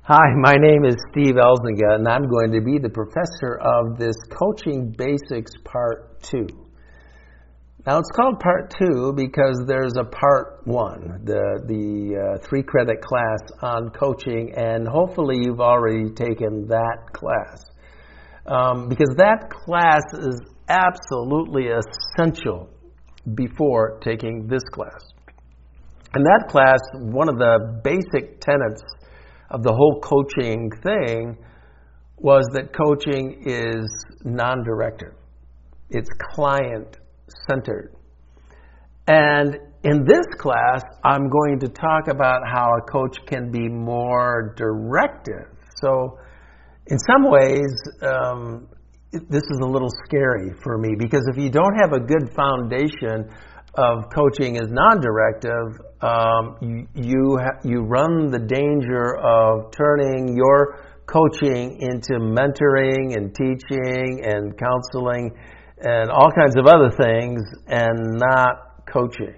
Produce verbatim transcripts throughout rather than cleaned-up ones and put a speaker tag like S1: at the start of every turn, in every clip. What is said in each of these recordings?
S1: Hi, my name is Steve Elzinga, and I'm going to be the professor of this Coaching Basics Part two. Now, it's called Part two because there's a Part one, the, the uh, three-credit class on coaching, and hopefully you've already taken that class. Um, because that class is absolutely essential before taking this class. And that class, one of the basic tenets of the whole coaching thing was that coaching is non-directive. It's client-centered. And in this class, I'm going to talk about how a coach can be more directive. So in some ways, um, this is a little scary for me, because if you don't have a good foundation of coaching as non-directive, um, you you, ha- you run the danger of turning your coaching into mentoring and teaching and counseling and all kinds of other things, and not coaching.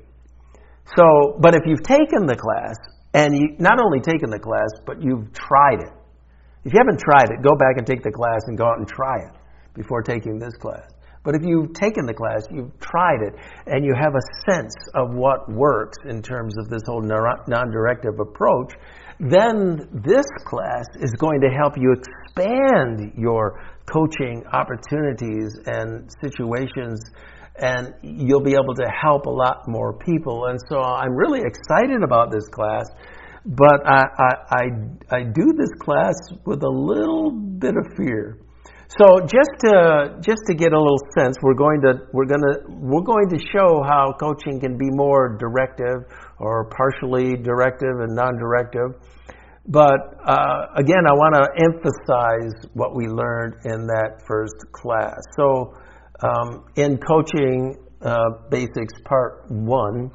S1: So, but if you've taken the class, and you not only taken the class, but you've tried it. If you haven't tried it, go back and take the class and go out and try it before taking this class. But if you've taken the class, you've tried it, and you have a sense of what works in terms of this whole non-directive approach, then this class is going to help you expand your coaching opportunities and situations, and you'll be able to help a lot more people. And so I'm really excited about this class, but I, I, I, I do this class with a little bit of fear. So just to just to get a little sense, we're going to we're going to we're going to show how coaching can be more directive or partially directive and non-directive. But uh, again, I want to emphasize what we learned in that first class. So um, in Coaching uh, Basics Part One,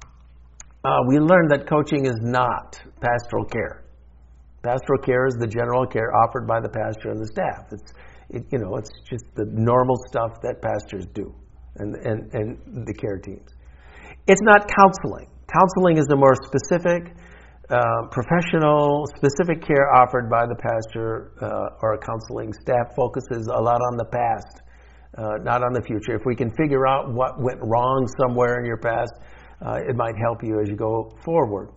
S1: uh, we learned that coaching is not pastoral care. Pastoral care is the general care offered by the pastor and the staff. It's It, you know, it's just the normal stuff that pastors do and, and, and the care teams. It's not counseling. Counseling is the more specific, uh, professional, specific care offered by the pastor uh, or a counseling staff. Focuses a lot on the past, uh, not on the future. If we can figure out what went wrong somewhere in your past, uh, it might help you as you go forward.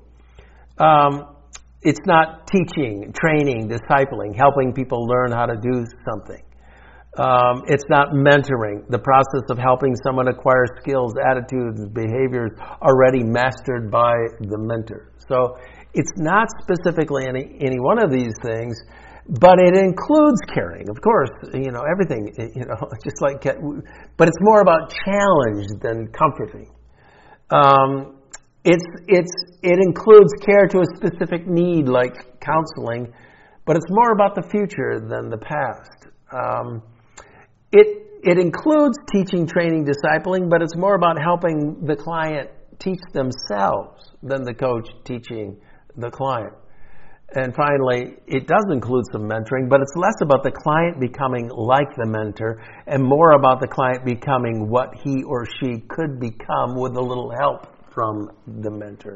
S1: Um, It's not teaching, training, discipling, helping people learn how to do something. Um, it's not mentoring, the process of helping someone acquire skills, attitudes, behaviors already mastered by the mentor. So it's not specifically any, any one of these things, but it includes caring, of course, you know, everything, you know, just like, but it's more about challenge than comforting. Um, It's it's it includes care to a specific need, like counseling, but it's more about the future than the past. Um, it it includes teaching, training, discipling, but it's more about helping the client teach themselves than the coach teaching the client. And finally, it does include some mentoring, but it's less about the client becoming like the mentor and more about the client becoming what he or she could become with a little help from the mentor.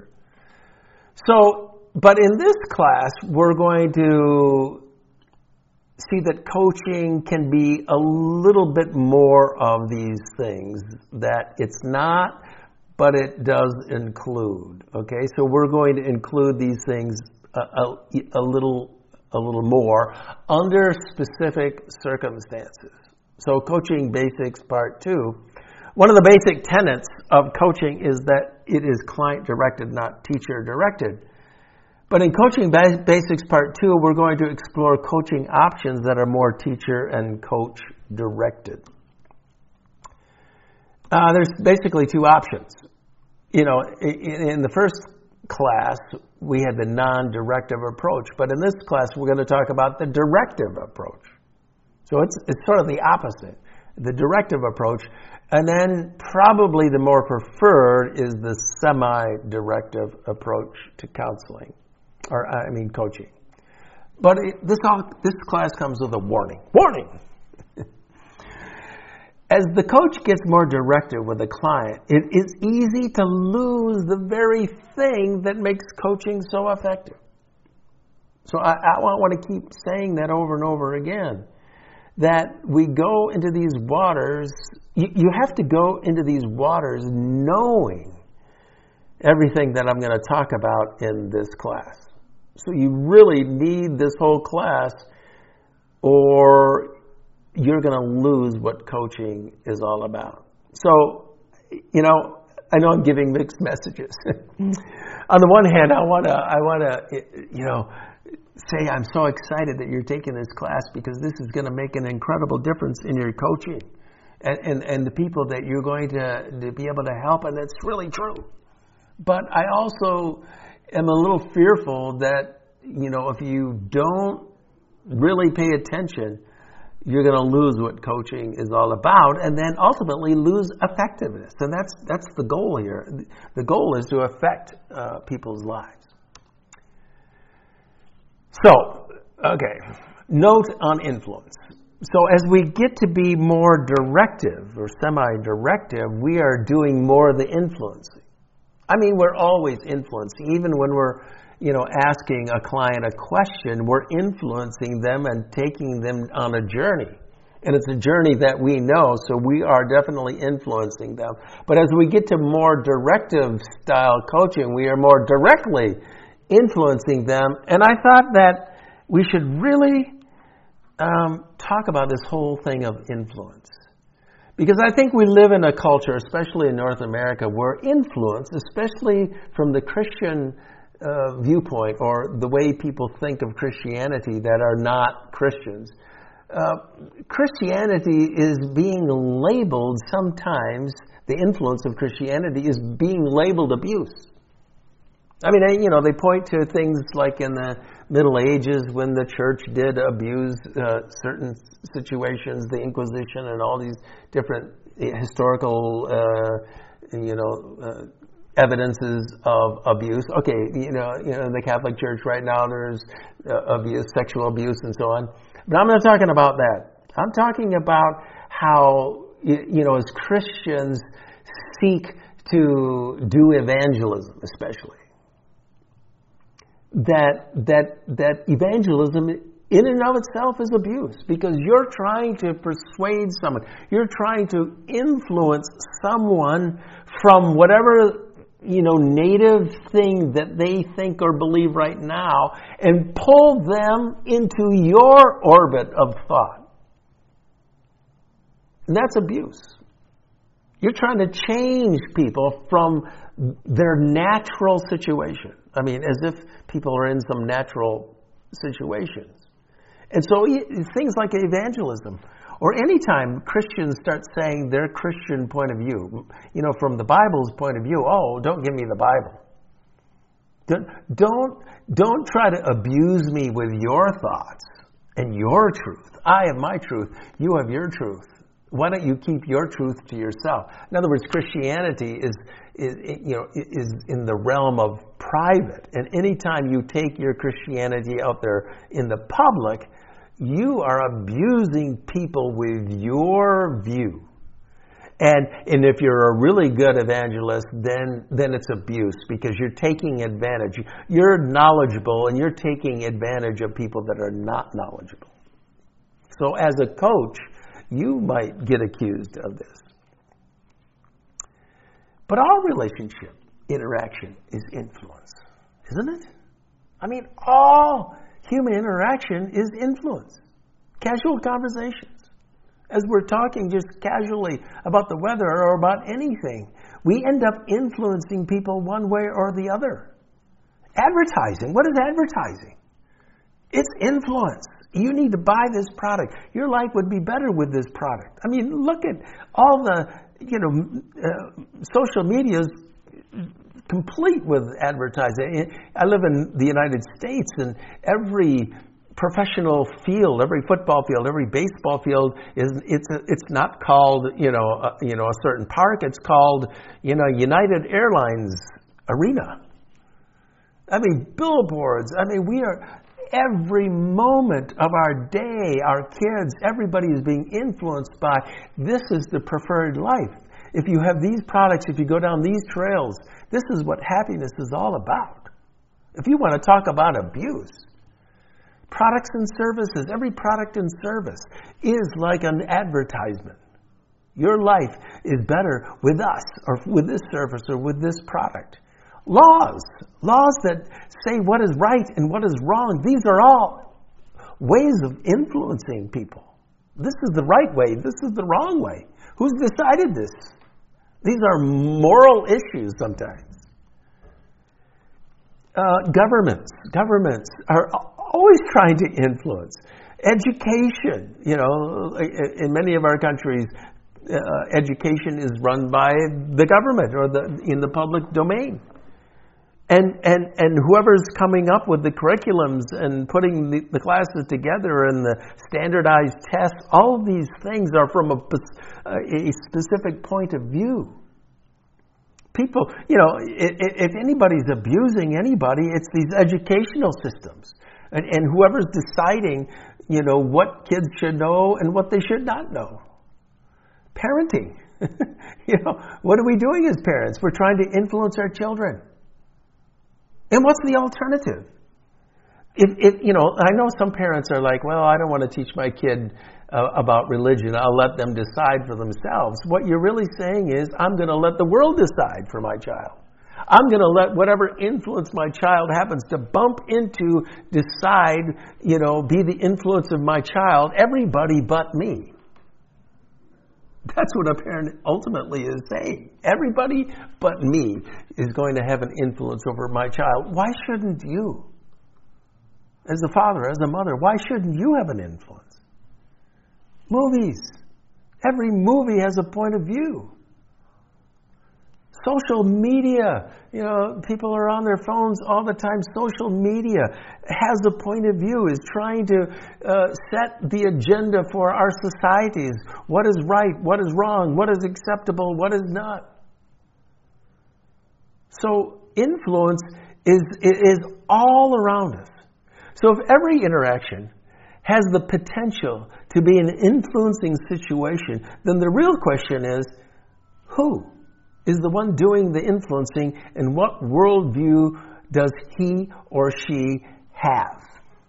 S1: So, but in this class, we're going to see that coaching can be a little bit more of these things, that it's not, but it does include. Okay, so we're going to include these things a, a, a little, a little more under specific circumstances. So, Coaching Basics Part Two. One of the basic tenets of coaching is that it is client-directed, not teacher-directed. But in Coaching Basics Part two, we're going to explore coaching options that are more teacher and coach-directed. Uh, there's basically two options. You know, in, in the first class, we had the non-directive approach. But in this class, we're going to talk about the directive approach. So it's it's sort of the opposite. The directive approach, and then probably the more preferred is the semi-directive approach to counseling, or I mean coaching. But it, this all this class comes with a warning. Warning! As the coach gets more directive with the client, it is easy to lose the very thing that makes coaching so effective. So I, I want to keep saying that over and over again, that we go into these waters, you, you have to go into these waters knowing everything that I'm going to talk about in this class. So you really need this whole class, or you're going to lose what coaching is all about. So, you know, I know I'm giving mixed messages. On the one hand, I want to, I want to, you know, say I'm so excited that you're taking this class because this is going to make an incredible difference in your coaching and, and, and the people that you're going to, to be able to help, and that's really true. But I also am a little fearful that, you know, if you don't really pay attention, you're going to lose what coaching is all about, and then ultimately lose effectiveness. And that's that's the goal here. The goal is to affect uh, people's lives. So, okay, note on influence. So as we get to be more directive or semi-directive, we are doing more of the influencing. I mean, we're always influencing. Even when we're, you know, asking a client a question, we're influencing them and taking them on a journey. And it's a journey that we know, so we are definitely influencing them. But as we get to more directive style coaching, we are more directly influencing them. And I thought that we should really um, talk about this whole thing of influence. Because I think we live in a culture, especially in North America, where influence, especially from the Christian uh, viewpoint or the way people think of Christianity that are not Christians, uh, Christianity is being labeled sometimes, the influence of Christianity is being labeled abuse. I mean, you know, they point to things like in the Middle Ages when the church did abuse uh, certain situations, the Inquisition and all these different historical, uh, you know, uh, evidences of abuse. Okay, you know, you know, in the Catholic Church right now there's uh, abuse, sexual abuse and so on. But I'm not talking about that. I'm talking about how, you know, as Christians seek to do evangelism, especially. That that that evangelism in and of itself is abuse, because you're trying to persuade someone, you're trying to influence someone from whatever, you know, native thing that they think or believe right now, and pull them into your orbit of thought. And that's abuse. You're trying to change people from their natural situation. I mean, as if people are in some natural situations. And so things like evangelism, or anytime Christians start saying their Christian point of view, you know, from the Bible's point of view, oh, don't give me the Bible. Don't, don't, don't try to abuse me with your thoughts and your truth. I have my truth. You have your truth. Why don't you keep your truth to yourself? In other words, Christianity is, is, you know, is in the realm of private. And anytime you take your Christianity out there in the public, you are abusing people with your view. And and if you're a really good evangelist, then then it's abuse, because you're taking advantage. You're knowledgeable and you're taking advantage of people that are not knowledgeable. So as a coach, you might get accused of this. But all relationship interaction is influence, isn't it? I mean, all human interaction is influence. Casual conversations. As we're talking just casually about the weather or about anything, we end up influencing people one way or the other. Advertising. What is advertising? It's influence. You need to buy this product. Your life would be better with this product. I mean, look at all the, you know, uh, social media's complete with advertising. I live in the United States, and every professional field, every football field, every baseball field is it's a, it's not called, you know, a, you know, a certain park. It's called, you know, United Airlines Arena. I mean, billboards. I mean, we are. Every moment of our day, our kids, everybody is being influenced by, this is the preferred life. If you have these products, if you go down these trails, this is what happiness is all about. If you want to talk about abuse, Products and services. Every product and service is like an advertisement. Your life is better with us, or with this service, or with this product. Laws. Laws that say what is right and what is wrong. These are all ways of influencing people. This is the right way. This is the wrong way. Who's decided this? These are moral issues sometimes. Uh, governments. Governments are always trying to influence. Education. You know, in many of our countries, uh, education is run by the government or the in the public domain. And, and and whoever's coming up with the curriculums and putting the, the classes together and the standardized tests, all of these things are from a, a specific point of view. People, you know, if, if anybody's abusing anybody, it's these educational systems. And, and whoever's deciding, you know, what kids should know and what they should not know. Parenting. You know, what are we doing as parents? We're trying to influence our children. And what's the alternative? If, if you know, I know some parents are like, well, I don't want to teach my kid uh, about religion. I'll let them decide for themselves. What you're really saying is, I'm going to let the world decide for my child. I'm going to let whatever influence my child happens to bump into, decide, you know, be the influence of my child, everybody but me. That's what a parent ultimately is saying. Everybody but me is going to have an influence over my child. Why shouldn't you? As a father, as a mother, why shouldn't you have an influence? Movies. Every movie has a point of view. Social media, you know, people are on their phones all the time. Social media has a point of view, is trying to uh, set the agenda for our societies. What is right, what is wrong, what is acceptable, what is not. So influence is, is all around us. So if every interaction has the potential to be an influencing situation, then the real question is, who is the one doing the influencing, and what worldview does he or she have?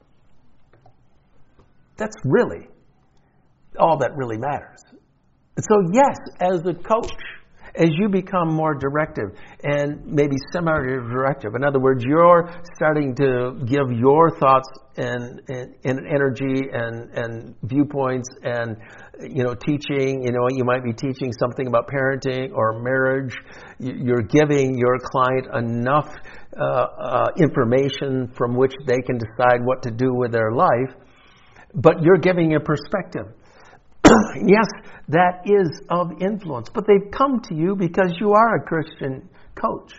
S1: That's really all that really matters. So yes, as a coach, as you become more directive and maybe semi-directive, in other words, you're starting to give your thoughts and, and, and energy and, and viewpoints and, you know, teaching, you know, you might be teaching something about parenting or marriage. You're giving your client enough uh, uh, information from which they can decide what to do with their life, but you're giving a perspective. Yes, that is of influence, but they've come to you because you are a Christian coach.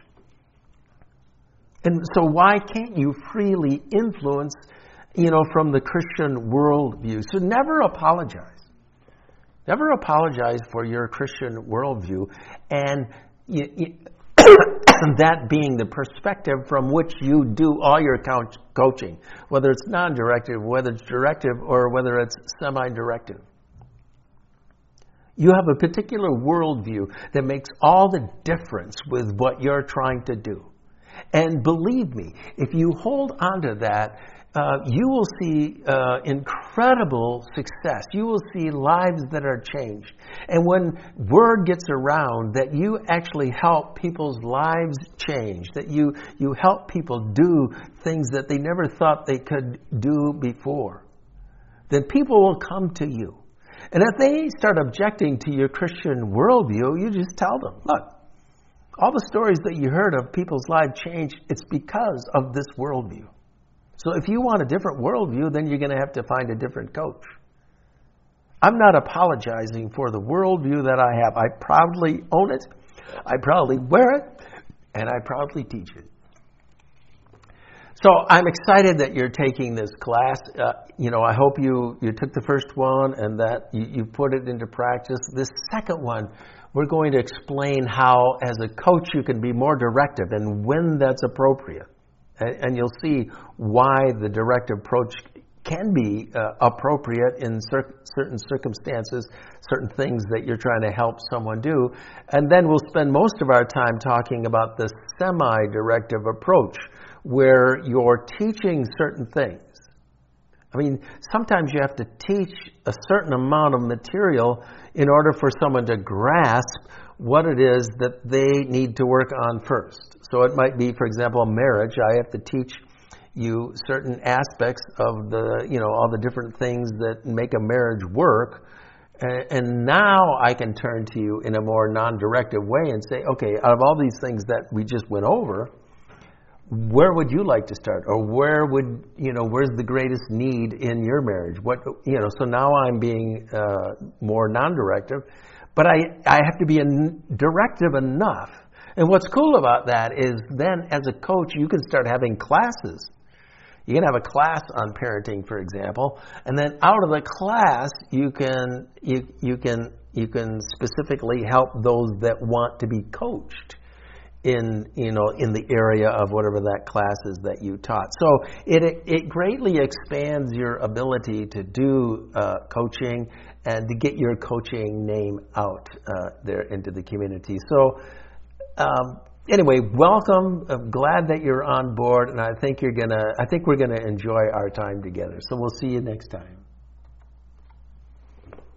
S1: And so why can't you freely influence, you know, from the Christian worldview? So never apologize. Never apologize for your Christian worldview, and you, you, that being the perspective from which you do all your couch, coaching, whether it's non-directive, whether it's directive, or whether it's semi-directive. You have a particular worldview that makes all the difference with what you're trying to do. And believe me, if you hold on to that, uh, you will see uh, incredible success. You will see lives that are changed. And when word gets around that you actually help people's lives change, that you, you help people do things that they never thought they could do before, then people will come to you. And if they start objecting to your Christian worldview, you just tell them, look, all the stories that you heard of people's lives change, it's because of this worldview. So if you want a different worldview, then you're going to have to find a different coach. I'm not apologizing for the worldview that I have. I proudly own it, I proudly wear it, and I proudly teach it. So I'm excited that you're taking this class. Uh, you know, I hope you, you took the first one and that you, you put it into practice. This second one, we're going to explain how, as a coach, you can be more directive and when that's appropriate. And, and you'll see why the directive approach can be uh, appropriate in cer- certain circumstances, certain things that you're trying to help someone do. And then we'll spend most of our time talking about the semi-directive approach, where you're teaching certain things, I mean, sometimes you have to teach a certain amount of material in order for someone to grasp what it is that they need to work on first. So it might be, for example, marriage. I have to teach you certain aspects of the, you know, all the different things that make a marriage work. And now I can turn to you in a more non-directive way and say, okay, out of all these things that we just went over, where would you like to start? Or where would, you know, where's the greatest need in your marriage? What, you know, so now I'm being uh, more non-directive, but I, I have to be an directive enough. And what's cool about that is then as a coach, you can start having classes. You can have a class on parenting, for example, and then out of the class, you can you you can you can specifically help those that want to be coached in you know in the area of whatever that class is that you taught. So it it greatly expands your ability to do uh, coaching and to get your coaching name out uh, there into the community. So. Um, Anyway, welcome. I'm glad that you're on board, and I think you're gonna. I think we're gonna enjoy our time together. So we'll see you next time.